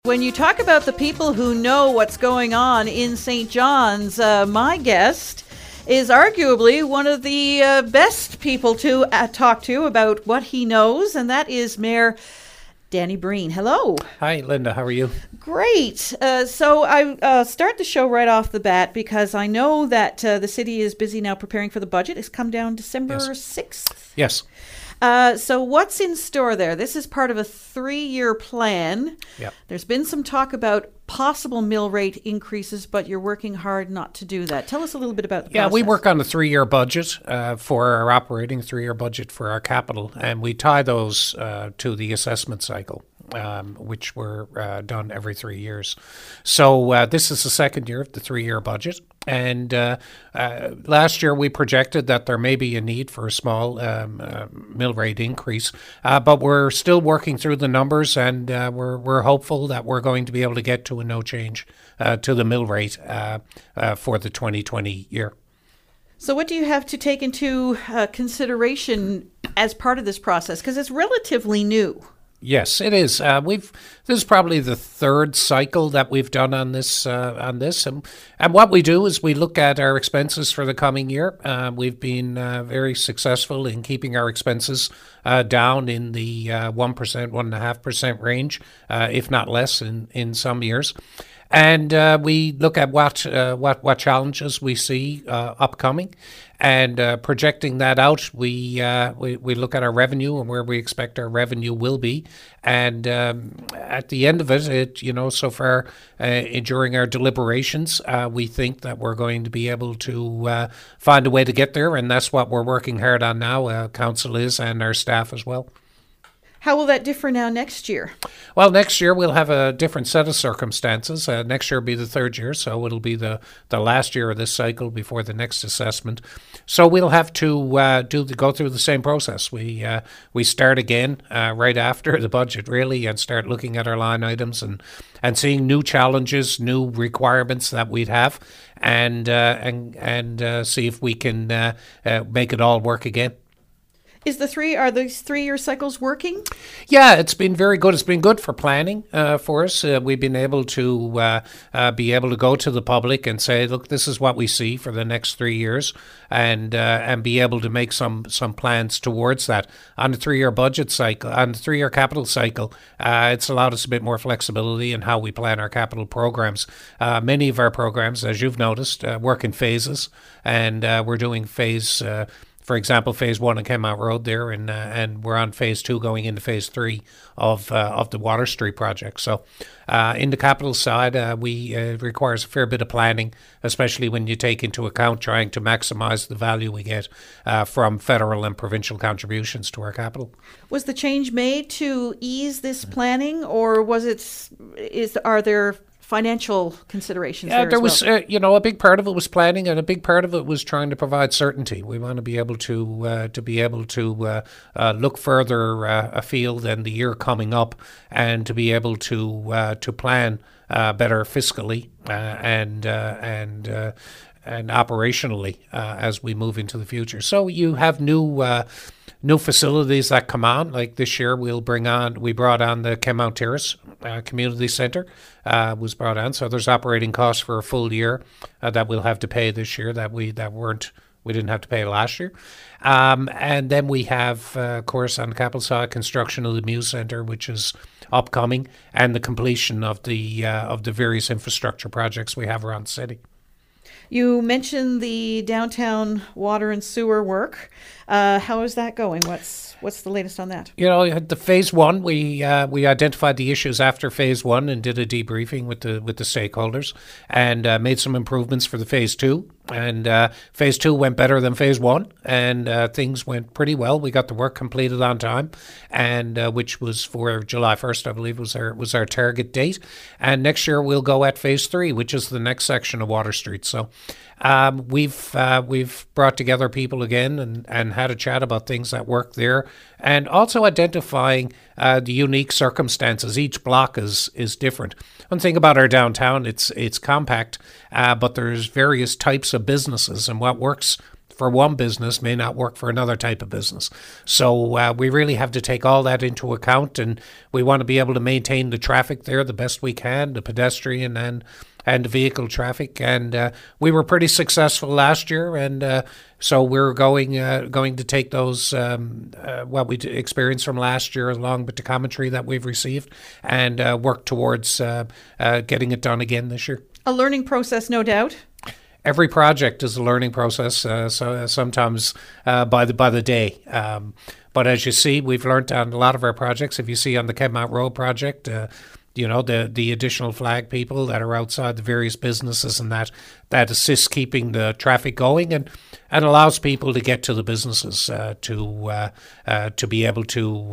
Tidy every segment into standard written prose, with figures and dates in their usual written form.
When you talk about the people who know what's going on in St. John's, my guest is arguably one of the best people to talk to about what he knows, and that is Mayor Danny Breen. Hello. Hi, Linda. How are you? Great. So I start the show right off the bat because I know that the city is busy now preparing for the budget. It's come down December 6th. Yes. So what's in store there? This is part of a 3-year plan. Yep. There's been some talk about possible mill rate increases, but you're working hard not to do that. Tell us a little bit about the process. Yeah, we work on a 3-year budget for our operating, 3-year budget for our capital, and we tie those to the assessment cycle. Which were done every 3 years. So this is the second year of the 3-year budget. And last year we projected that there may be a need for a small mill rate increase. But we're still working through the numbers, and we're hopeful that we're going to be able to get to a no change to the mill rate for the 2020 year. So what do you have to take into consideration as part of this process? Because it's relatively new. Yes, it is. This is probably the third cycle that we've done on this, and what we do is we look at our expenses for the coming year. We've been very successful in keeping our expenses down in the 1%, 1.5% range, if not less, in some years. And we look at what challenges we see upcoming, and projecting that out, we look at our revenue and where we expect our revenue will be. And at the end of it, so far during our deliberations, we think that we're going to be able to find a way to get there, and that's what we're working hard on now. Council is, and our staff as well. How will that differ now next year? Well, next year we'll have a different set of circumstances. Next year will be the third year, so it'll be the last year of this cycle before the next assessment. So we'll have to go through the same process. We start again right after the budget, really, and start looking at our line items and seeing new challenges, new requirements that we'd have, and see if we can make it all work again. Are these 3-year cycles working? Yeah, it's been very good. It's been good for planning for us. We've been able to go to the public and say, look, this is what we see for the next 3 years, and be able to make some plans towards that. On the 3-year budget cycle, on the 3-year capital cycle, it's allowed us a bit more flexibility in how we plan our capital programs. Many of our programs, as you've noticed, work in phases, and we're doing phase. For example, phase 1 on Kenmount Road there, and we're on phase 2 going into phase 3 of the Water Street project. So in the capital side, it requires a fair bit of planning, especially when you take into account trying to maximize the value we get from federal and provincial contributions to our capital. Was the change made to ease this planning, or are there financial considerations there was, a big part of it was planning, and a big part of it was trying to provide certainty. We want to be able to look further afield than the year coming up, and to be able to plan better fiscally and operationally as we move into the future. So you have new facilities that come on. Like this year, we brought on the Kenmount Terrace Community Centre was brought on. So there's operating costs for a full year that we'll have to pay this year that we didn't have to pay last year. And then we have, of course, on the capital side, construction of the Muse Centre, which is upcoming, and the completion of the various infrastructure projects we have around the city. You mentioned the downtown water and sewer work. How is that going? What's the latest on that? The phase 1, we identified the issues after phase 1 and did a debriefing with the stakeholders, and made some improvements for the phase 2. And phase 2 went better than phase 1, and things went pretty well. We got the work completed on time, and which was for July 1st, I believe, was our target date. And next year we'll go at phase 3, which is the next section of Water Street. So we've brought together people again and had a chat about things that work there, and also identifying the unique circumstances. Each block is different. One thing about our downtown, it's compact, but there's various types of businesses, and what works for one business may not work for another type of business. So we really have to take all that into account, and we want to be able to maintain the traffic there the best we can, the pedestrian and the vehicle traffic. And we were pretty successful last year, and so we're going to take those what we experienced from last year, along with the commentary that we've received, and work towards getting it done again this year. A learning process, no doubt. Every project is a learning process, so sometimes by the day. But as you see, we've learned on a lot of our projects. If you see on the Kenmount Road project, the additional flag people that are outside the various businesses and that assists keeping the traffic going and allows people to get to the businesses to be able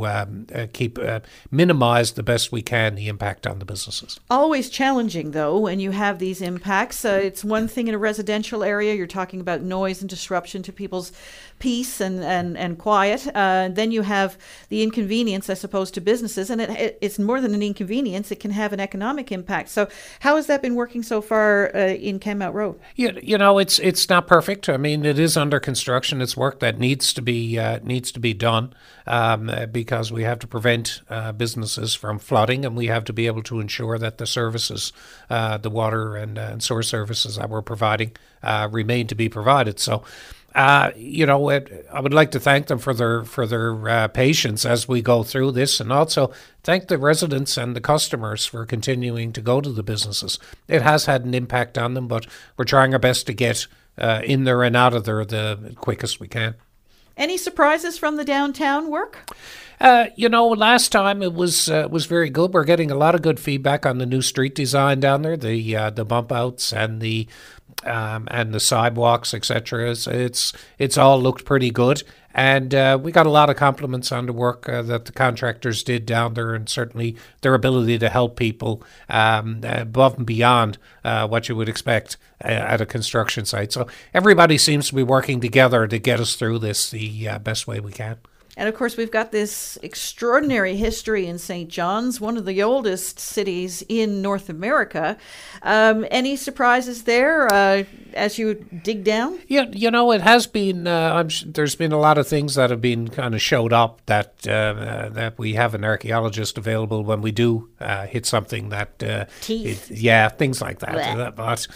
to minimize the best we can the impact on the businesses. Always challenging, though, when you have these impacts. It's one thing in a residential area. You're talking about noise and disruption to people's peace and quiet. Then you have the inconvenience, I suppose, to businesses. And it's more than an inconvenience. It can have an economic impact. So how has that been working so far in Kenmount Road? It's not perfect. I mean, it is under construction. It's work that needs to be done because we have to prevent businesses from flooding, and we have to be able to ensure that the services, the water and sewer services that we're providing, remain to be provided. So. I would like to thank them for their patience as we go through this, and also thank the residents and the customers for continuing to go to the businesses. It has had an impact on them, but we're trying our best to get in there and out of there the quickest we can. Any surprises from the downtown work? Last time it was very good. We're getting a lot of good feedback on the new street design down there, the bump outs and the sidewalks, etc. It's all looked pretty good, and we got a lot of compliments on the work that the contractors did down there, and certainly their ability to help people above and beyond what you would expect at a construction site. So everybody seems to be working together to get us through this the best way we can. And of course, we've got this extraordinary history in St. John's, one of the oldest cities in North America. Any surprises there as you dig down? Yeah, it has been. There's been a lot of things that have been kind of showed up that we have an archaeologist available when we do hit something that. Teeth. Things like that. But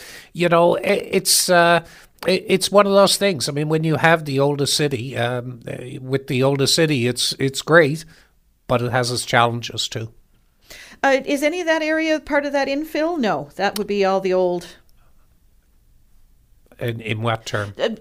it's one of those things. I mean, when you have the oldest city, with the oldest city, it's great, but it has its challenges too. Is any of that area part of that infill? No, that would be all the old. In what term? When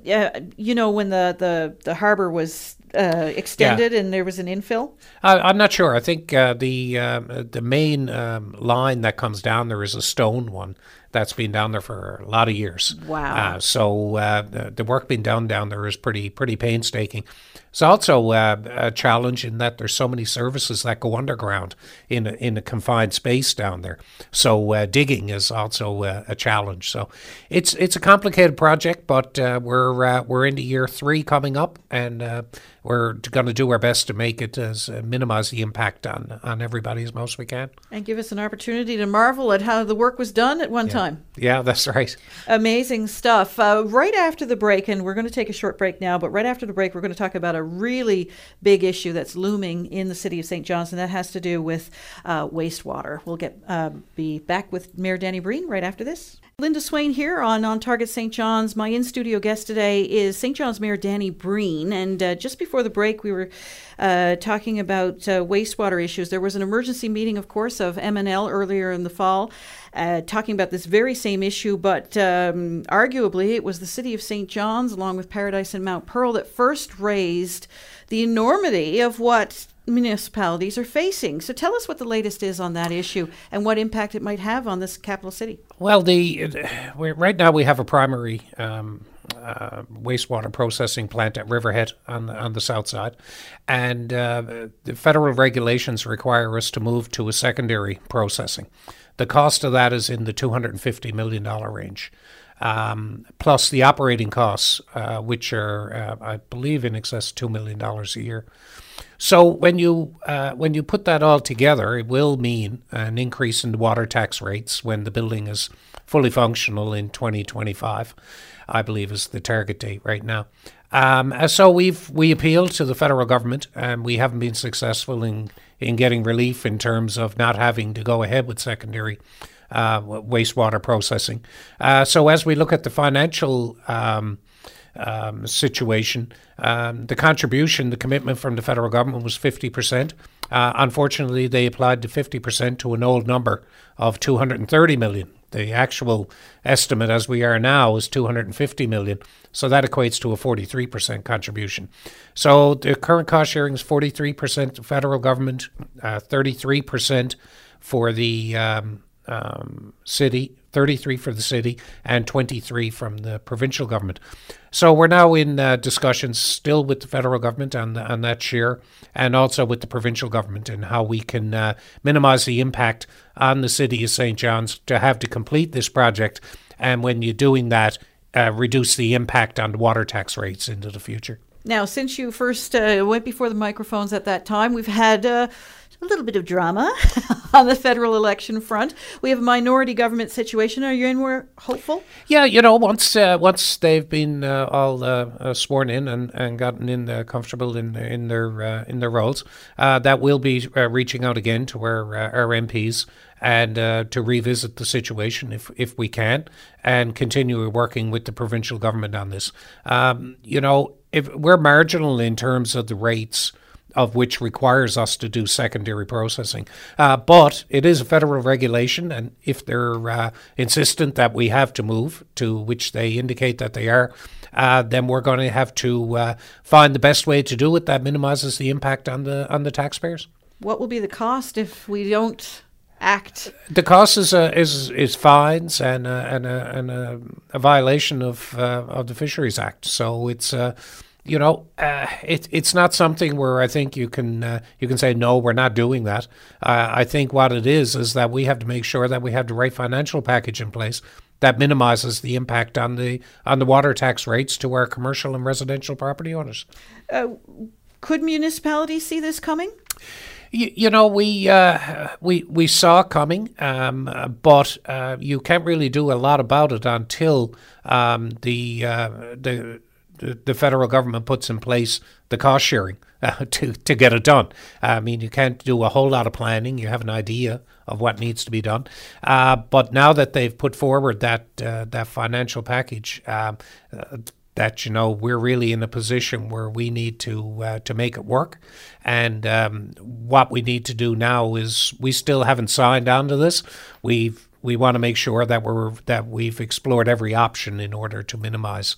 the harbor was extended and there was an infill? I'm not sure. I think the main line that comes down there is a stone one that's been down there for a lot of years. Wow. So the work being done down there is pretty painstaking. It's also a challenge in that there's so many services that go underground in a confined space down there. So digging is also a challenge. So it's a complicated project, but we're into year 3 coming up, and we're going to do our best to make it as minimize the impact on everybody as most we can. And give us an opportunity to marvel at how the work was done at one time. Yeah, that's right. Amazing stuff. Right after the break, and we're going to take a short break now, but right after the break, we're going to talk about a really big issue that's looming in the city of St. John's, and that has to do with wastewater. We'll be back with Mayor Danny Breen right after this. Linda Swain here on Target St. John's. My in-studio guest today is St. John's Mayor Danny Breen, and just before the break, we were talking about wastewater issues. There was an emergency meeting, of course, of MNL earlier in the fall, talking about this very same issue, but arguably it was the city of St. John's, along with Paradise and Mount Pearl, that first raised the enormity of what municipalities are facing. So tell us what the latest is on that issue and what impact it might have on this capital city. Well, right now we have a primary wastewater processing plant at Riverhead on the south side, and the federal regulations require us to move to a secondary processing. The cost of that is in the $250 million range. Plus the operating costs, which are, I believe, in excess of $2 million a year. So when you put that all together, it will mean an increase in the water tax rates when the building is fully functional in 2025, I believe is the target date right now. So we appealed to the federal government, and we haven't been successful in getting relief in terms of not having to go ahead with secondary wastewater processing. So as we look at the financial situation, the contribution, the commitment from the federal government was 50%. Unfortunately, they applied to 50% to an old number of 230 million. The actual estimate as we are now is 250 million. So that equates to a 43% contribution. So the current cost sharing is 43% to federal government, 33% for the city, 33 for the city, and 23 from the provincial government. So we're now in discussions still with the federal government on that share, and also with the provincial government, and how we can minimize the impact on the city of St. John's to have to complete this project, and when you're doing that, reduce the impact on water tax rates into the future. Now, since you first went before the microphones at that time, we've had a little bit of drama on the federal election front. We have a minority government situation. Are you anywhere hopeful? Yeah, once they've been all sworn in and gotten in comfortable in their roles, that we'll be reaching out again to our MPs and to revisit the situation if we can, and continue working with the provincial government on this. If we're marginal in terms of the rates of which requires us to do secondary processing. But it is a federal regulation, and if they're insistent that we have to move, to which they indicate that they are, then we're going to have to find the best way to do it that minimizes the impact on the taxpayers. What will be the cost if we don't act? The cost is fines and a violation of the Fisheries Act. So it's it's not something where I think you can say no, we're not doing that. I think what it is that we have to make sure that we have the right financial package in place that minimizes the impact on the water tax rates to our commercial and residential property owners. Could municipalities see this coming? We saw coming, but you can't really do a lot about it until the federal government puts in place the cost sharing to get it done. I mean, you can't do a whole lot of planning. You have an idea of what needs to be done, but now that they've put forward that financial package, that we're really in a position where we need to make it work. And what we need to do now is we still haven't signed on to this. We want to make sure that we've explored every option in order to minimize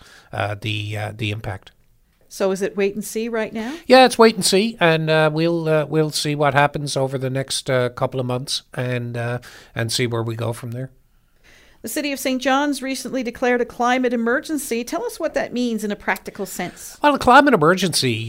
the impact. So is it wait and see right now? Yeah, it's wait and see, and we'll see what happens over the next couple of months, and see where we go from there. The City of St. John's recently declared a climate emergency. Tell us what that means in a practical sense. Well, a climate emergency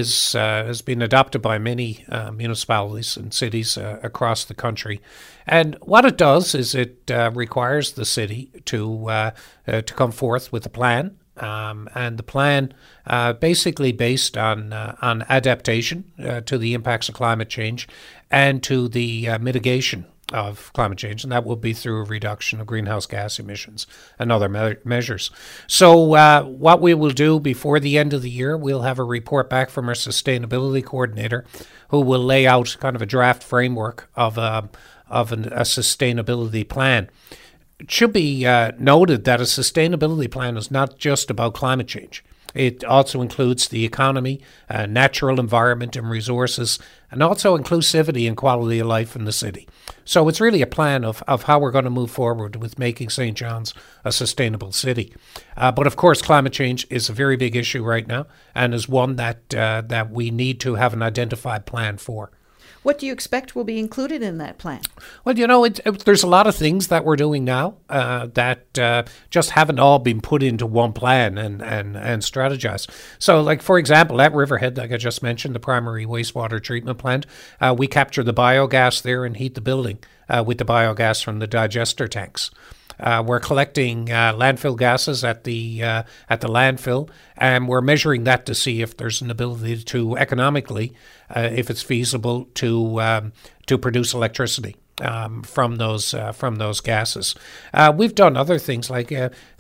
has been adopted by many municipalities and cities across the country. And what it does is it requires the city to come forth with a plan. And the plan basically based on adaptation to the impacts of climate change and to the mitigation of climate change, and that will be through a reduction of greenhouse gas emissions and other measures. So what we will do before the end of the year, we'll have a report back from our sustainability coordinator who will lay out kind of a draft framework of a sustainability plan. It should be noted that a sustainability plan is not just about climate change. It also includes the economy, natural environment and resources, and also inclusivity and quality of life in the city. So it's really a plan of how we're going to move forward with making St. John's a sustainable city. But of course, climate change is a very big issue right now, and is one that we need to have an identified plan for. What do you expect will be included in that plan? Well, there's a lot of things that we're doing now that just haven't all been put into one plan and strategized. So, like, for example, at Riverhead, like I just mentioned, the primary wastewater treatment plant, we capture the biogas there and heat the building with the biogas from the digester tanks. We're collecting landfill gases at the landfill, and we're measuring that to see if there's an ability to economically, if it's feasible, to produce electricity from those gases. We've done other things like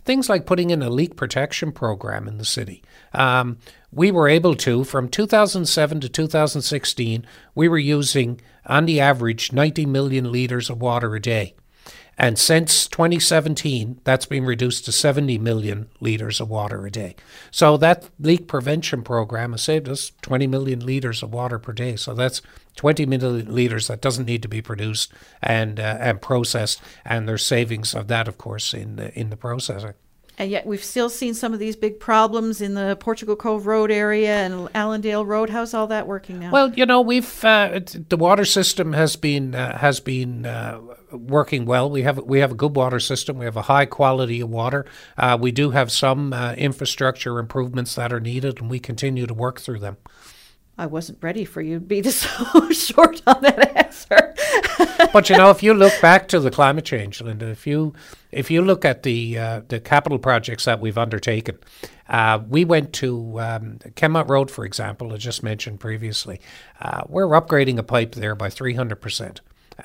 things like putting in a leak protection program in the city. We were able to, from 2007 to 2016, we were using, on the average, 90 million litres of water a day. And since 2017, that's been reduced to 70 million litres of water a day. So that leak prevention program has saved us 20 million litres of water per day. So that's 20 million litres that doesn't need to be produced and processed. And there's savings of that, of course, in the processing. And yet we've still seen some of these big problems in the Portugal Cove Road area and Allendale Road. How's all that working now? Well, we've the water system has been working well. We have a good water system. We have a high quality of water. We do have some infrastructure improvements that are needed, and we continue to work through them. I wasn't ready for you to be this short on that answer. But if you look back to the climate change, Linda, if you look at the capital projects that we've undertaken, we went to Kenmount Road, for example, I just mentioned previously. We're upgrading a pipe there by 300%.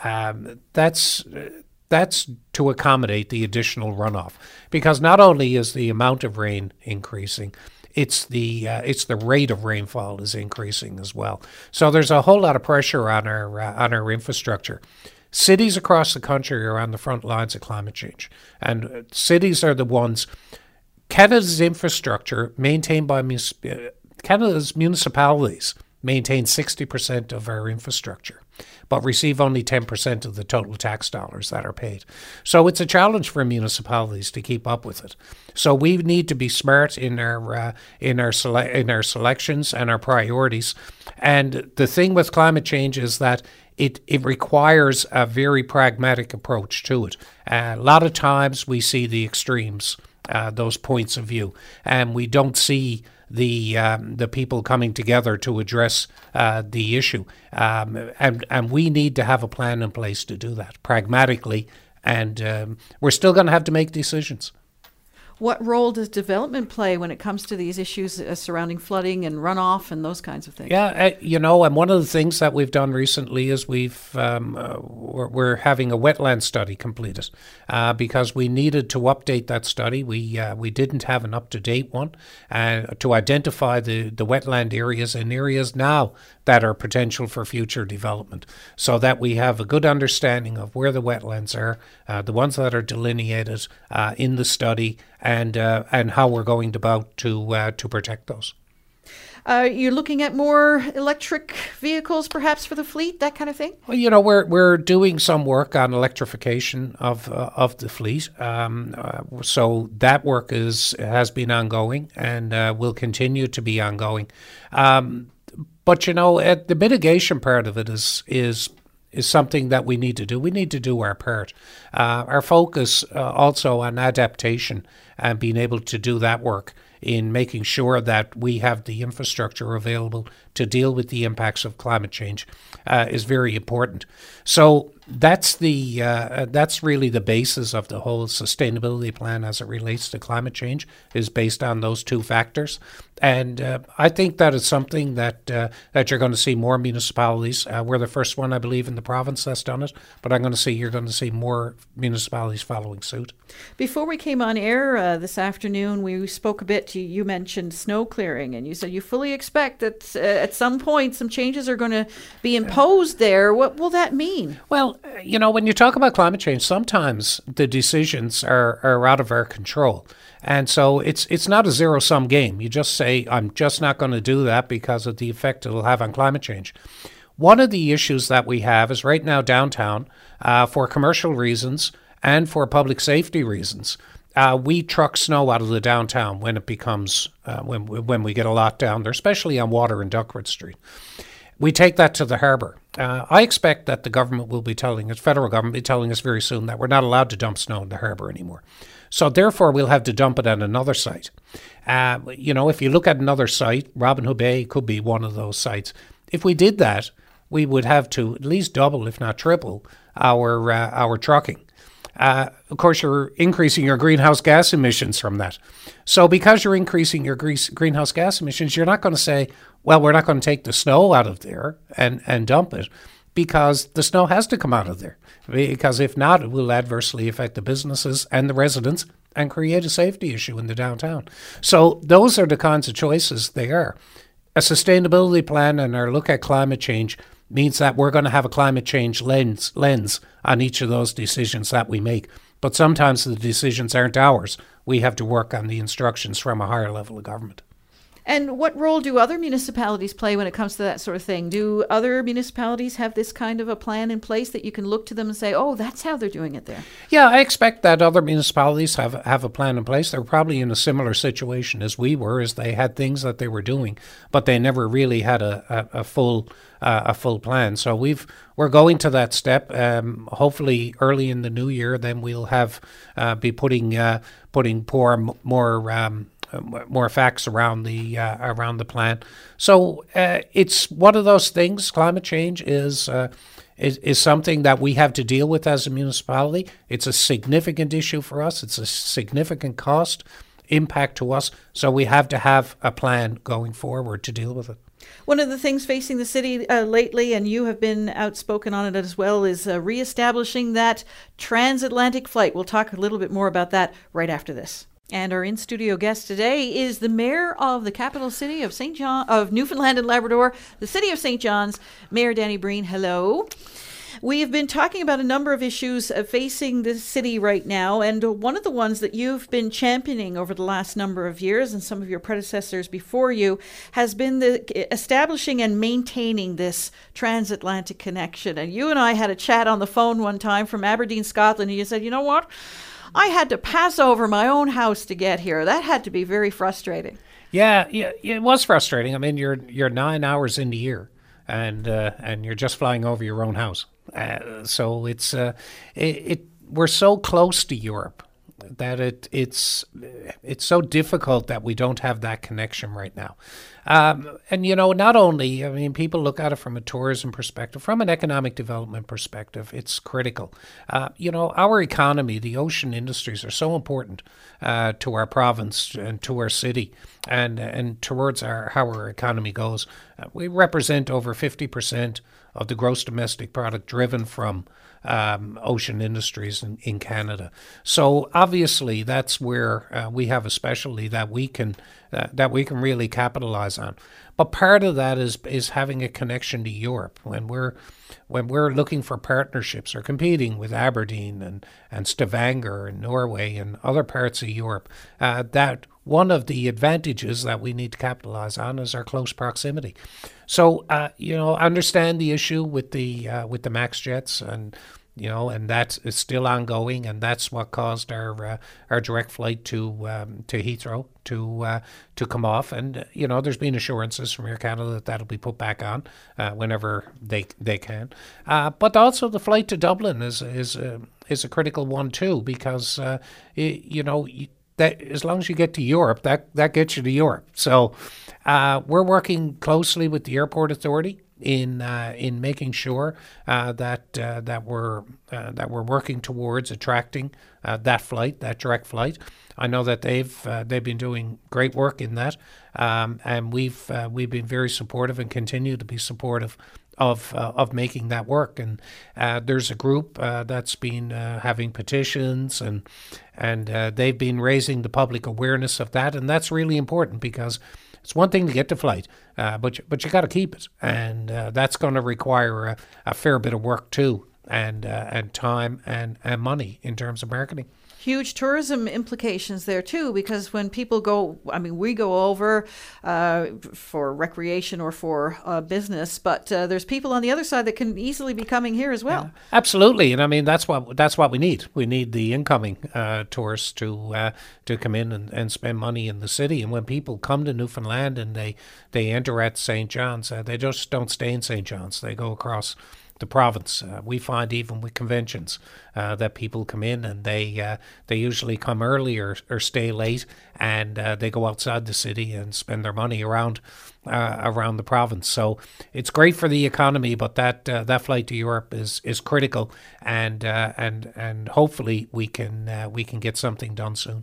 That's to accommodate the additional runoff, because not only is the amount of rain increasing, it's the rate of rainfall is increasing as well. So there's a whole lot of pressure on our infrastructure. Cities across the country are on the front lines of climate change, and cities are the ones. Canada's infrastructure maintained by Canada's municipalities maintain 60% of our infrastructure, but receive only 10% of the total tax dollars that are paid. So it's a challenge for municipalities to keep up with it. So we need to be smart in our selections and our priorities. And the thing with climate change is that it requires a very pragmatic approach to it. A lot of times we see the extremes, those points of view, and we don't see the people coming together to address the issue. And we need to have a plan in place to do that pragmatically, and we're still going to have to make decisions. What role does development play when it comes to these issues surrounding flooding and runoff and those kinds of things? Yeah, and one of the things that we've done recently is we're having a wetland study completed because we needed to update that study. We didn't have an up-to-date one to identify the wetland areas and areas now that are potential for future development, so that we have a good understanding of where the wetlands are, the ones that are delineated in the study, and how we're going about to protect those. You're looking at more electric vehicles, perhaps, for the fleet, that kind of thing? Well, we're doing some work on electrification of the fleet. So that work has been ongoing and will continue to be ongoing. But the mitigation part of it is something that we need to do. We need to do our part. Our focus also on adaptation and being able to do that work in making sure that we have the infrastructure available to deal with the impacts of climate change is very important. So that's really the basis of the whole sustainability plan as it relates to climate change, is based on those two factors. And I think that is something that you're going to see more municipalities. We're the first one, I believe, in the province that's done it, but you're going to see more municipalities following suit. Before we came on air this afternoon, we spoke a bit. You mentioned snow clearing, and you said you fully expect that at some point some changes are going to be imposed there. What will that mean? Well, when you talk about climate change, sometimes the decisions are out of our control. And so it's not a zero-sum game. You just say, I'm just not going to do that because of the effect it'll have on climate change. One of the issues that we have is right now downtown, for commercial reasons and for public safety reasons, we truck snow out of the downtown when it becomes, when we get a lot down there, especially on Water and Duckworth Street. We take that to the harbour. I expect that the government will be federal government will be telling us very soon that we're not allowed to dump snow in the harbour anymore. So therefore, we'll have to dump it at another site. If you look at another site, Robin Hood Bay could be one of those sites. If we did that, we would have to at least double, if not triple, our trucking. Of course, you're increasing your greenhouse gas emissions from that. So because you're increasing your greenhouse gas emissions, you're not going to say, well, we're not going to take the snow out of there and dump it, because the snow has to come out of there. Because if not, it will adversely affect the businesses and the residents and create a safety issue in the downtown. So those are the kinds of choices they are. A sustainability plan and our look at climate change means that we're going to have a climate change lens on each of those decisions that we make. But sometimes the decisions aren't ours. We have to work on the instructions from a higher level of government. And what role do other municipalities play when it comes to that sort of thing? Do other municipalities have this kind of a plan in place that you can look to them and say, oh, that's how they're doing it there? Yeah, I expect that other municipalities have a plan in place. They're probably in a similar situation as we were, as they had things that they were doing, but they never really had a full plan. So we're going to that step. Hopefully, early in the new year, then we'll be putting more facts around the plan. So it's one of those things. Climate change is something that we have to deal with as a municipality. It's a significant issue for us. It's a significant cost impact to us. So we have to have a plan going forward to deal with it. One of the things facing the city lately, and you have been outspoken on it as well, is reestablishing that transatlantic flight. We'll talk a little bit more about that right after this. And our in-studio guest today is the mayor of the capital city of of Newfoundland and Labrador, the city of St. John's, Mayor Danny Breen. Hello. We have been talking about a number of issues facing the city right now, and one of the ones that you've been championing over the last number of years, and some of your predecessors before you, has been the establishing and maintaining this transatlantic connection. And you and I had a chat on the phone one time from Aberdeen, Scotland, and you said, you know what? I had to pass over my own house to get here. That had to be very frustrating. Yeah, it was frustrating. I mean, you're 9 hours in the year, and you're just flying over your own house. So we're so close to Europe that it's so difficult that we don't have that connection right now. And, not only, I mean, people look at it from a tourism perspective, from an economic development perspective, it's critical. Our economy, the ocean industries are so important to our province and to our city and towards how our economy goes. We represent over 50% of the gross domestic product driven from ocean industries in Canada. So obviously that's where we have a specialty that we can really capitalize on. But part of that is having a connection to Europe. When we're looking for partnerships or competing with Aberdeen and Stavanger and Norway and other parts of Europe, that one of the advantages that we need to capitalize on is our close proximity. So, I understand the issue with the MAX jets, and that is still ongoing, and that's what caused our direct flight to Heathrow to come off. And there's been assurances from Air Canada that that'll be put back on whenever they can. But also the flight to Dublin is a critical one too, because that as long as you get to Europe, that gets you to Europe. So we're working closely with the airport authority in making sure that we're working towards attracting that direct flight. I know that they've been doing great work in that, and we've been very supportive and continue to be supportive of making that work. And there's a group that's been having petitions, and they've been raising the public awareness of that, and that's really important because it's one thing to get the flight, but you got to keep it, and that's going to require a fair bit of work too, and time and money in terms of marketing. Huge tourism implications there too, because when people go, we go over for recreation or for business, but there's people on the other side that can easily be coming here as well. Yeah, absolutely, and that's what we need. We need the incoming tourists to come in and spend money in the city. And when people come to Newfoundland and they enter at St. John's, they just don't stay in St. John's. They go across the province. We find even with conventions that people come in and they usually come early or stay late, and they go outside the city and spend their money around the province. So it's great for the economy, but that flight to Europe is critical, and hopefully we can get something done soon.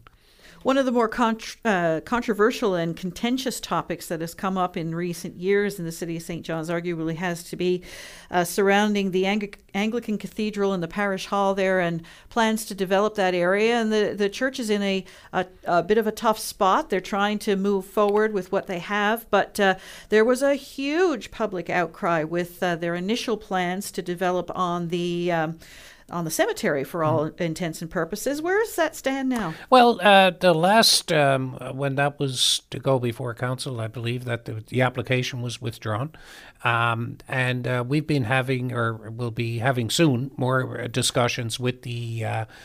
One of the more controversial and contentious topics that has come up in recent years in the city of St. John's arguably has to be surrounding the Anglican Cathedral and the parish hall there, and plans to develop that area. And the church is in a bit of a tough spot. They're trying to move forward with what they have, but there was a huge public outcry with their initial plans to develop on the cemetery for all intents and purposes. Where does that stand now? Well, the last, when that was to go before council, I believe that the application was withdrawn. And we've been having, or will be having soon, more discussions with the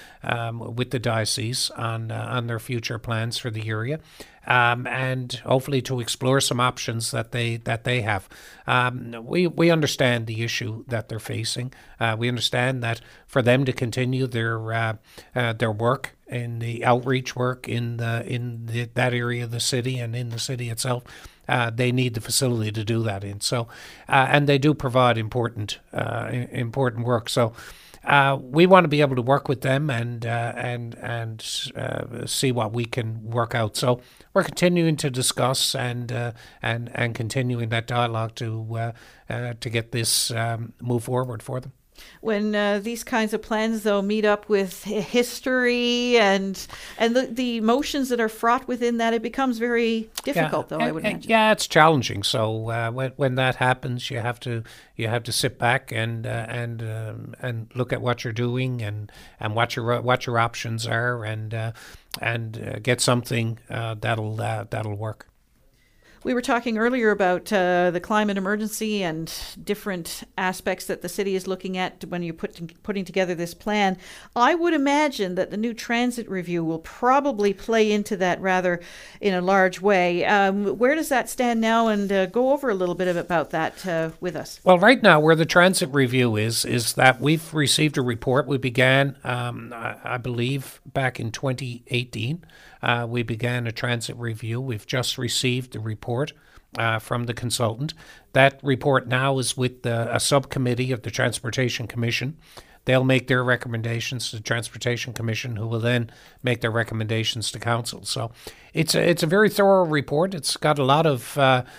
diocese on their future plans for the area. And hopefully to explore some options that they have. We understand the issue that they're facing. We understand that for them to continue their work in the outreach work in that area of the city and in the city itself, they need the facility to do that in. So, and they do provide important work. So. We want to be able to work with them and see what we can work out. So we're continuing to discuss and continuing that dialogue to get this move forward for them. When these kinds of plans, though, meet up with history and the emotions that are fraught within that, it becomes very difficult, though, I would imagine. Yeah, it's challenging. So when that happens, you have to sit back and look at what you're doing and what your options are and get something that'll work. We were talking earlier about the climate emergency and different aspects that the city is looking at when you're putting together this plan. I would imagine that the new transit review will probably play into that rather in a large way. Where does that stand now? And go over a little bit about that with us. Well, right now, where the transit review is that we've received a report. We began, I believe, back in 2018. We began a transit review. We've just received the report from the consultant. That report now is with a subcommittee of the Transportation Commission. They'll make their recommendations to the Transportation Commission, who will then make their recommendations to council. So it's a very thorough report. It's got a lot of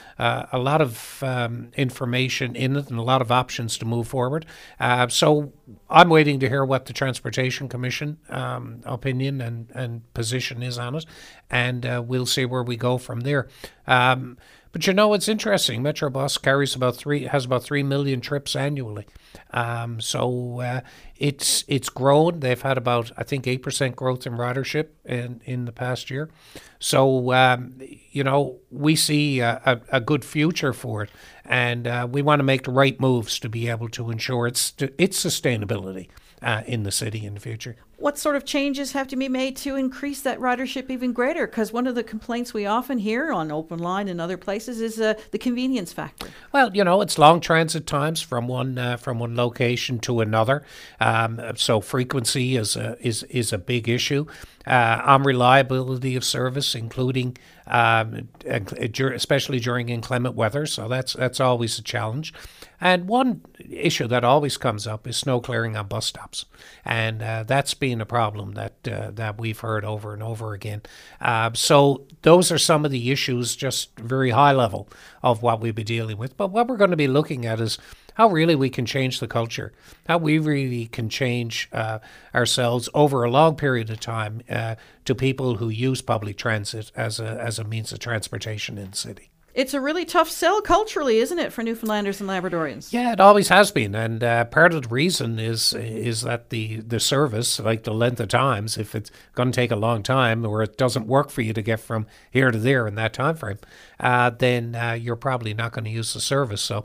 information in it and a lot of options to move forward. So I'm waiting to hear what the Transportation Commission opinion and position is on it, and we'll see where we go from there. But it's interesting. Metrobus has about 3 million trips annually. So it's grown. They've had about, I think, 8% growth in ridership in the past year. So we see a good future for it, and we want to make the right moves to be able to ensure its sustainability in the city in the future. What sort of changes have to be made to increase that ridership even greater? Because one of the complaints we often hear on Open Line and other places is the convenience factor. Well, it's long transit times from one location to another. So frequency is a big issue. Unreliability of service, including especially during inclement weather. So that's always a challenge. And one issue that always comes up is snow clearing on bus stops, and that's been a problem that we've heard over and over again. So those are some of the issues, just very high level of what we'll be dealing with. But what we're going to be looking at is how really we can change the culture, how we really can change ourselves over a long period of time to people who use public transit as a means of transportation in the city. It's a really tough sell culturally, isn't it, for Newfoundlanders and Labradorians? Yeah, it always has been, and part of the reason is that the service, like the length of times, if it's going to take a long time or it doesn't work for you to get from here to there in that time frame, then you're probably not going to use the service. So,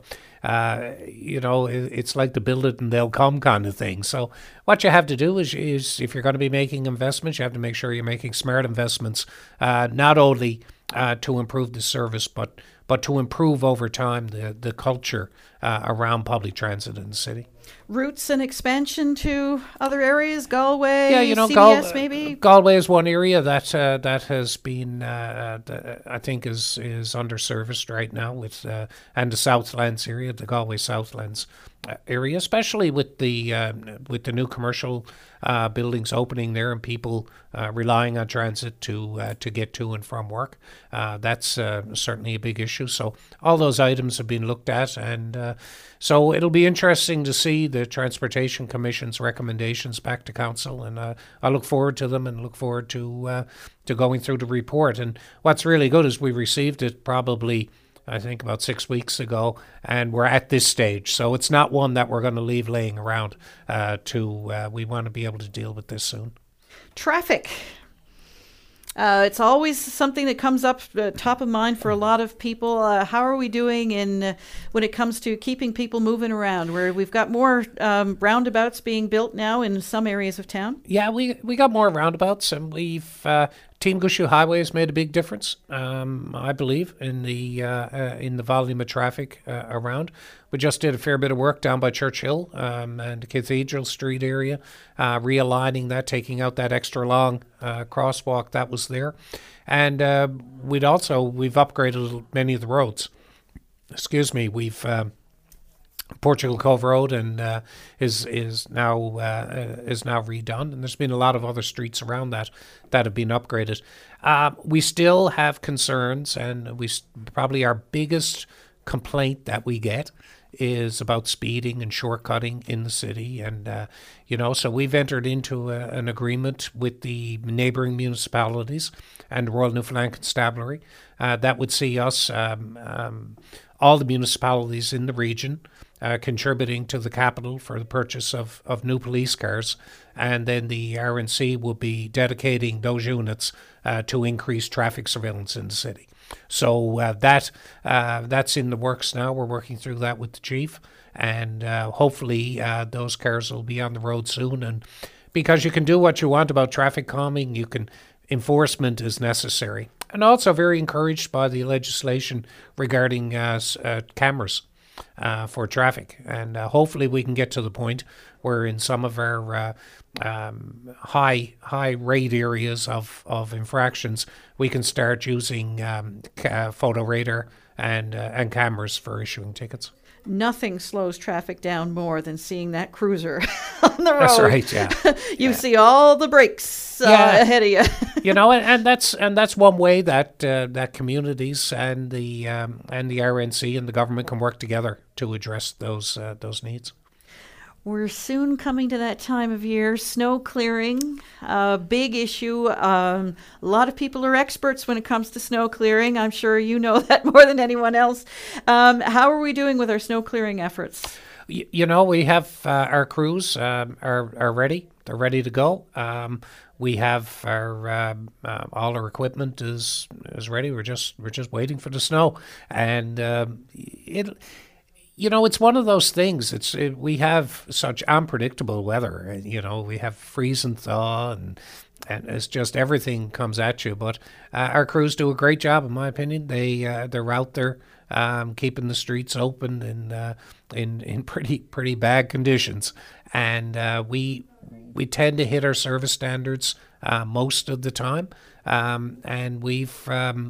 it's like the build it and they'll come kind of thing. So what you have to do is if you're going to be making investments, you have to make sure you're making smart investments, not only to improve the service, but to improve over time the culture around public transit in the city. routes and expansion to other areas? Galway, Yeah, CBS maybe? Galway is one area that has been, I think, is underserviced right now and the Southlands area, the Galway Southlands area, especially with the new commercial buildings opening there and people relying on transit to get to and from work. That's certainly a big issue. So all those items have been looked at, and so it'll be interesting to see the Transportation Commission's recommendations back to Council, and I look forward to them and look forward to going through the report. And what's really good is we received it probably, I think, about 6 weeks ago, and we're at this stage. So it's not one that we're going to leave laying around. We want to be able to deal with this soon. Traffic. It's always something that comes up top of mind for a lot of people. How are we doing when it comes to keeping people moving around? Where we've got more roundabouts being built now in some areas of town. Yeah, we got more roundabouts, and we've Team Gushue Highway has made a big difference, I believe, in the volume of traffic around. We just did a fair bit of work down by Churchill and Cathedral Street area, realigning that, taking out that extra long crosswalk that was there. And we've upgraded many of the roads. We've Portugal Cove Road and is now redone, and there's been a lot of other streets around that have been upgraded. We still have concerns, and probably our biggest complaint that we get is about speeding and shortcutting in the city, and so we've entered into an agreement with the neighbouring municipalities and Royal Newfoundland Constabulary that would see us, all the municipalities in the region, contributing to the capital for the purchase of new police cars, and then the RNC will be dedicating those units to increase traffic surveillance in the city. So that's in the works now. We're working through that with the chief, and hopefully those cars will be on the road soon. And because you can do what you want about traffic calming, enforcement is necessary. And also very encouraged by the legislation regarding cameras for traffic, and hopefully we can get to the point where in some of our high rate areas of infractions we can start using photo radar and cameras for issuing tickets. Nothing slows traffic down more than seeing that cruiser on the road. That's right, yeah. You see all the brakes ahead of you. And that's one way that communities and the RNC and the government can work together to address those needs. We're soon coming to that time of year. Snow clearing, a big issue. A lot of people are experts when it comes to snow clearing. I'm sure you know that more than anyone else. How are we doing with our snow clearing efforts? We have our crews are ready. They're ready to go. We have our all our equipment is ready. We're just waiting for the snow, and it's one of those things. We have such unpredictable weather. We have freeze and thaw, and it's just everything comes at you. But our crews do a great job, in my opinion. They're out there keeping the streets open in pretty bad conditions, and we tend to hit our service standards most of the time, and we've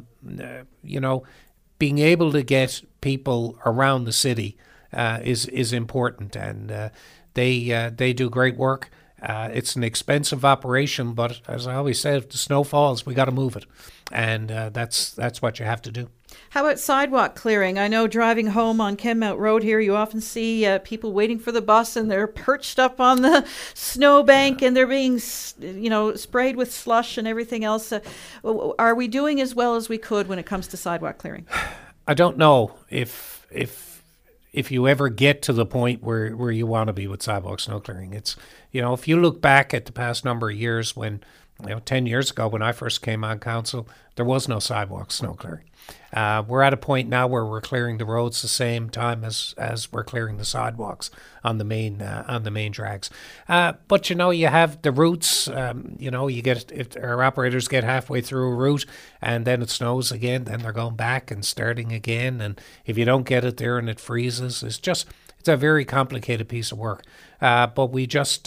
being able to get people around the city is important, and they do great work. It's an expensive operation, but as I always say, if the snow falls, we got to move it, and that's what you have to do. How about sidewalk clearing? I know driving home on Kenmount Road here, you often see people waiting for the bus, and they're perched up on the snowbank, and they're being, sprayed with slush and everything else. Are we doing as well as we could when it comes to sidewalk clearing? I don't know if you ever get to the point where you want to be with sidewalk snow clearing. It's, if you look back at the past number of years when, 10 years ago when I first came on council, there was no sidewalk snow clearing. We're at a point now where we're clearing the roads the same time as we're clearing the sidewalks on the main drags. But you have the routes. You get, if our operators get halfway through a route and then it snows again, then they're going back and starting again. And if you don't get it there and it freezes, it's it's a very complicated piece of work. But we just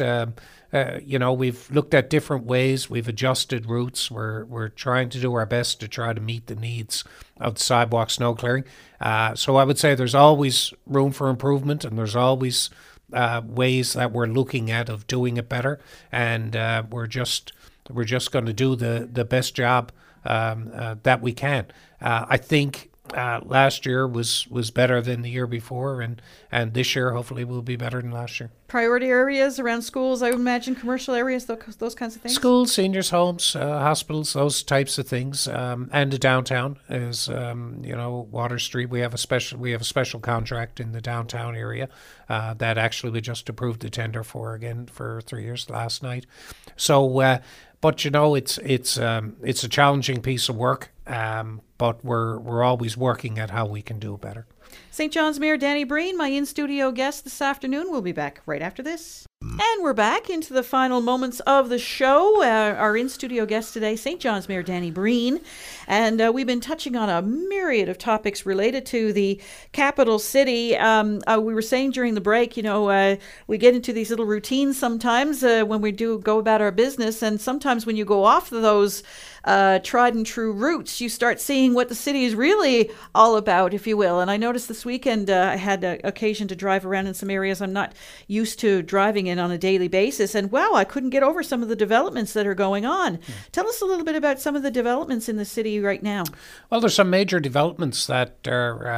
we've looked at different ways. We've adjusted routes. We're trying to do our best to try to meet the needs of the sidewalk snow clearing. So I would say there's always room for improvement, and there's always ways that we're looking at of doing it better. And we're just going to do the best job that we can. I think last year was better than the year before, and this year hopefully will be better than last year. Priority areas around schools, I would imagine, commercial areas, those kinds of things? Schools, seniors' homes, hospitals, those types of things, and the downtown is, Water Street. We have a special contract in the downtown area that actually we just approved the tender for again for 3 years last night. So, but it's a challenging piece of work, but we're always working at how we can do better. St. John's Mayor Danny Breen, my in-studio guest this afternoon. We'll be back right after this. And we're back into the final moments of the show. Our in-studio guest today, St. John's Mayor Danny Breen. And we've been touching on a myriad of topics related to the capital city. We were saying during the break, we get into these little routines sometimes when we do go about our business. And sometimes when you go off those tried and true routes, you start seeing what the city is really all about, if you will. And I noticed this weekend I had occasion to drive around in some areas I'm not used to driving in on a daily basis. And wow, I couldn't get over some of the developments that are going on. Tell us a little bit about some of the developments in the city right now. Well, there's some major developments that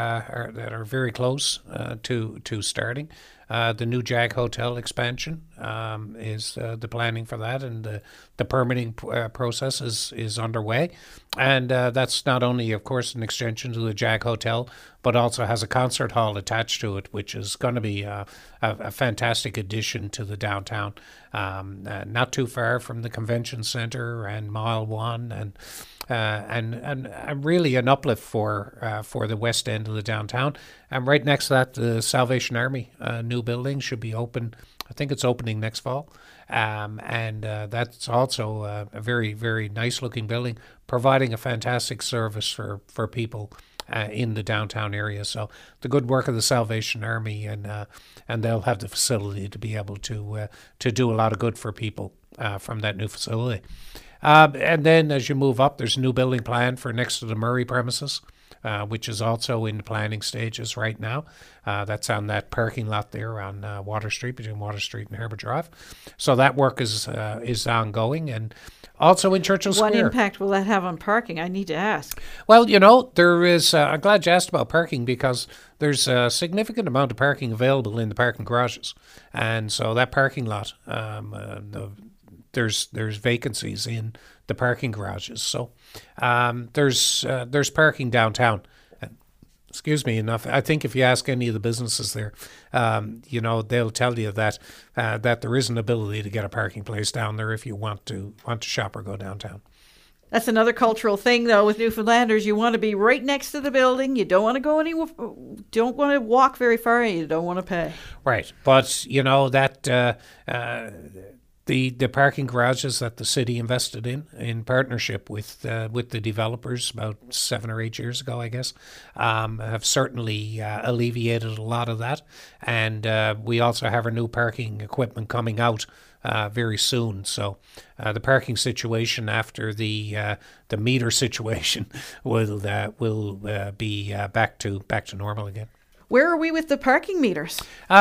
are very close to starting. The new Jag Hotel expansion is the planning for that, and the permitting process is underway. And that's not only, of course, an extension to the Jag Hotel, but also has a concert hall attached to it, which is going to be a fantastic addition to the downtown. Not too far from the convention center and Mile 1, and really an uplift for the west end of the downtown. And right next to that, the Salvation Army new building should be open. I think it's opening next fall. And that's also a very, very nice looking building, providing a fantastic service for people in the downtown area. So the good work of the Salvation Army, and they'll have the facility to be able to do a lot of good for people from that new facility. And then as you move up, there's a new building plan for next to the Murray premises, which is also in the planning stages right now. That's on that parking lot there on Water Street, between Water Street and Harbour Drive. So that work is ongoing, and also in Churchill Square. What impact will that have on parking? I need to ask. Well, there is, I'm glad you asked about parking, because there's a significant amount of parking available in the parking garages. And so that parking lot, there's vacancies in the parking garages. So there's parking downtown. Excuse me, enough. I think if you ask any of the businesses there, they'll tell you that there is an ability to get a parking place down there if you want to shop or go downtown. That's another cultural thing, though, with Newfoundlanders. You want to be right next to the building. You don't want to go anywhere. Don't want to walk very far. You don't want to pay. Right, but that. The parking garages that the city invested in partnership with the developers about 7 or 8 years ago, I guess, have certainly alleviated a lot of that. And we also have our new parking equipment coming out very soon. So the parking situation after the meter situation will be back to normal again. Where are we with the parking meters?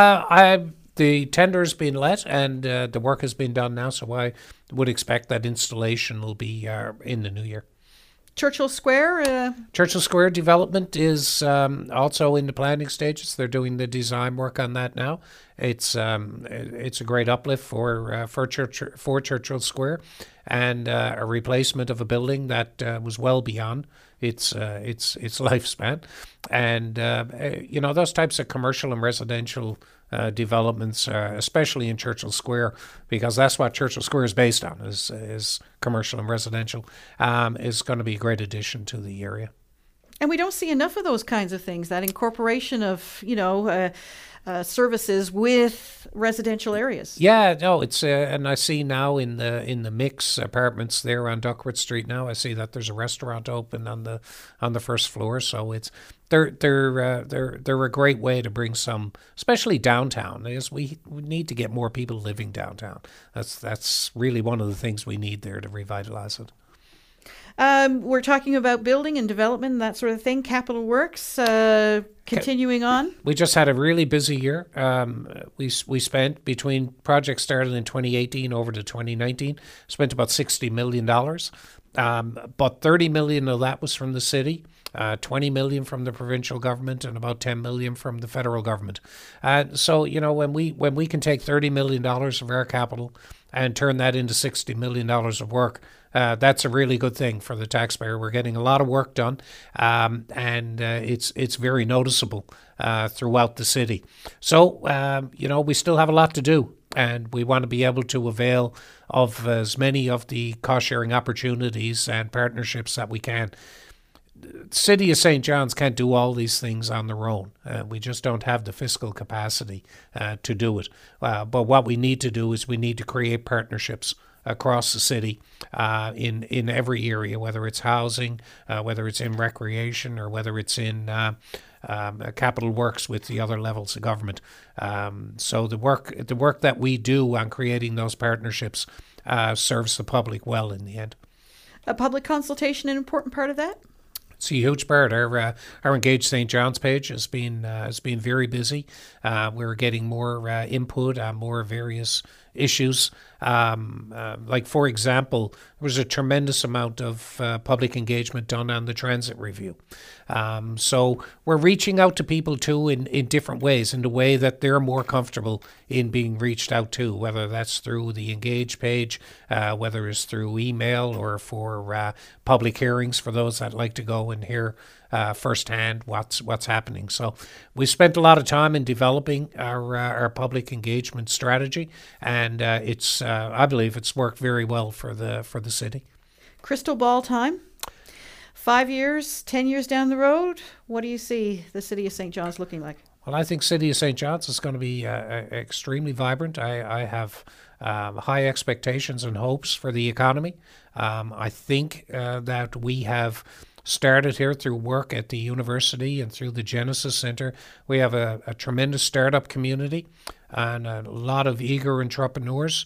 The tender's been let, and the work has been done now, so I would expect that installation will be in the new year. Churchill Square? Churchill Square development is also in the planning stages. They're doing the design work on that now. It's a great uplift for Churchill Square, and a replacement of a building that was well beyond its lifespan. And those types of commercial and residential developments, especially in Churchill Square, because that's what Churchill Square is based on, is commercial and residential, is going to be a great addition to the area. And we don't see enough of those kinds of things, that incorporation of, services with residential areas. Yeah, no, it's and I see now in the mix apartments there on Duckworth Street now. I see that there's a restaurant open on the first floor. So they're a great way to bring some, especially downtown. Because we need to get more people living downtown. That's really one of the things we need there to revitalize it. We're talking about building and development and that sort of thing. Capital Works, continuing on. We just had a really busy year. We spent, between projects started in 2018 over to 2019, spent about $60 million. About $30 million of that was from the city, $20 million from the provincial government, and about $10 million from the federal government. So, when we can take $30 million of our capital and turn that into $60 million of work, that's a really good thing for the taxpayer. We're getting a lot of work done, and it's very noticeable throughout the city. So, we still have a lot to do, and we want to be able to avail of as many of the cost-sharing opportunities and partnerships that we can. The City of St. John's can't do all these things on their own. We just don't have the fiscal capacity to do it. But what we need to do is we need to create partnerships across the city in every area, whether it's housing, whether it's in recreation, or whether it's in capital works with the other levels of government. So the work that we do on creating those partnerships serves the public well in the end. A public consultation, an important part of that? It's a huge part. Our Engage St. John's page has been very busy. We're getting more input on more various issues. Like, for example, there was a tremendous amount of public engagement done on the transit review. So we're reaching out to people too in different ways, in the way that they're more comfortable in being reached out to, whether that's through the Engage page, whether it's through email, or for public hearings for those that like to go and hear firsthand what's happening. So we spent a lot of time in developing our public engagement strategy, and it's I believe it's worked very well for the city. Crystal ball time. 5 years, 10 years down the road, what do you see the City of St. John's looking like? Well, I think City of St. John's is going to be extremely vibrant. I have high expectations and hopes for the economy. I think that we have started here through work at the university and through the Genesis Centre. We have a tremendous startup community and a lot of eager entrepreneurs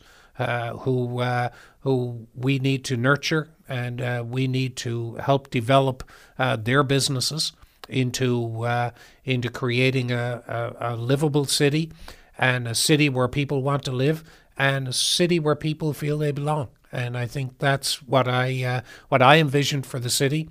who we need to nurture, and we need to help develop their businesses into creating a livable city, and a city where people want to live, and a city where people feel they belong. And I think that's what I envisioned for the city.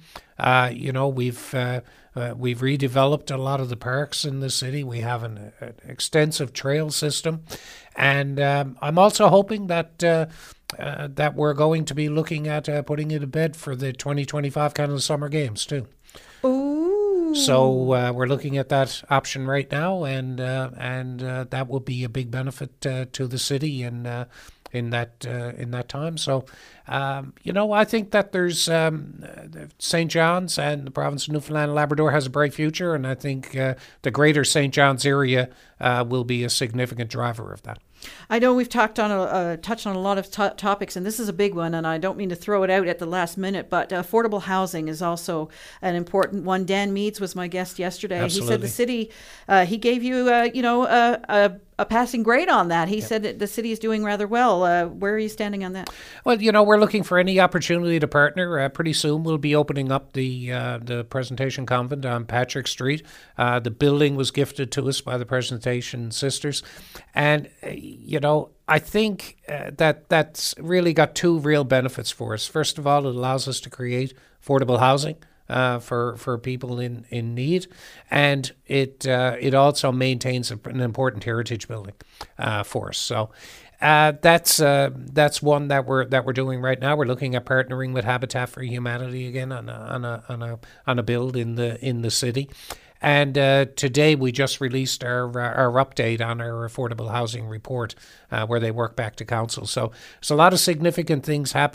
We've redeveloped a lot of the parks in the city. We have an extensive trail system, and I'm also hoping that we're going to be looking at putting it to bed for the 2025 Canada Summer Games too. Ooh. So we're looking at that option right now, and that will be a big benefit to the city in that time. So, I think that there's St. John's and the province of Newfoundland and Labrador has a bright future, and I think the greater St. John's area will be a significant driver of that. I know we've touched on a lot of topics, and this is a big one, and I don't mean to throw it out at the last minute, but affordable housing is also an important one. Dan Meads was my guest yesterday. Absolutely. He said the city, he gave you, a passing grade on that. He said that the city is doing rather well. Where are you standing on that? Well, we're looking for any opportunity to partner. Pretty soon we'll be opening up the Presentation Convent on Patrick Street. The building was gifted to us by the Presentation Sisters. And, I think that's really got two real benefits for us. First of all, it allows us to create affordable housing for people in need, and it also maintains an important heritage building for us. So that's one that we're doing right now. We're looking at partnering with Habitat for Humanity again on a build in the city. And today we just released our update on our affordable housing report, where they work back to council. So there's a lot of significant things happen.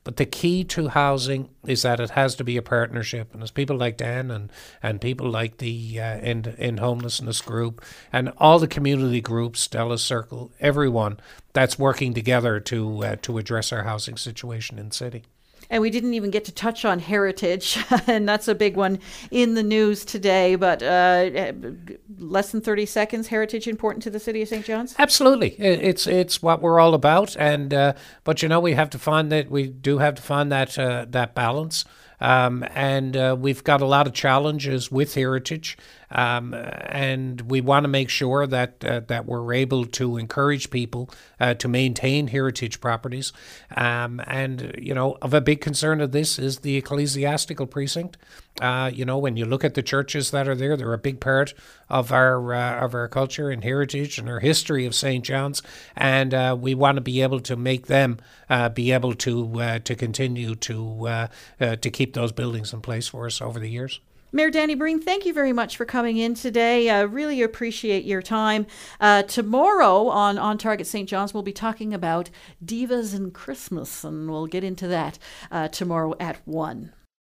But the key to housing is that it has to be a partnership. And as people like Dan and people like the End Homelessness Group and all the community groups, Stella Circle, everyone that's working together to address our housing situation in the city. And we didn't even get to touch on heritage, and that's a big one in the news today. But less than 30 seconds, heritage important to the city of St. John's? Absolutely. It's what we're all about. And but, we have to find that that balance. And we've got a lot of challenges with heritage. And we want to make sure that we're able to encourage people to maintain heritage properties. And of a big concern of this is the ecclesiastical precinct. When you look at the churches that are there, they're a big part of our culture and heritage and our history of St. John's. And we want to be able to make them be able to continue to keep those buildings in place for us over the years. Mayor Danny Breen, thank you very much for coming in today. Really appreciate your time. Tomorrow on Target St. John's, we'll be talking about divas and Christmas, and we'll get into that tomorrow at 1.